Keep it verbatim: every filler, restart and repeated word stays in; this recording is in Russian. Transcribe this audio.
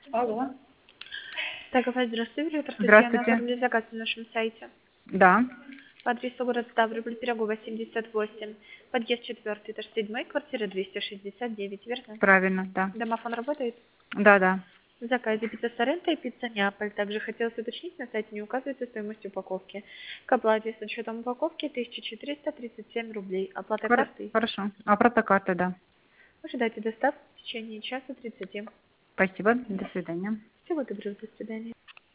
Алло. Так, опять здравствуйте, Виктор Татьяна, Здравствуйте. оформили заказ на нашем сайте. Да, По адресу город Ставрополь, Пирогова, семьдесят восемь, подъезд четвертый, этаж седьмой, квартира двести шестьдесят девять, верно? правильно, да. Домофон работает? Да, да. В заказе пицца Соренто и пицца Неаполь. Также хотелось уточнить, на сайте не указывается стоимость упаковки. К оплате с учетом упаковки тысяча четыреста тридцать семь рублей. Оплата Хор- картой. Хорошо. А протокарты, да. Ожидайте доставку в течение часа тридцати. Спасибо. До свидания. Всего доброго, до свидания.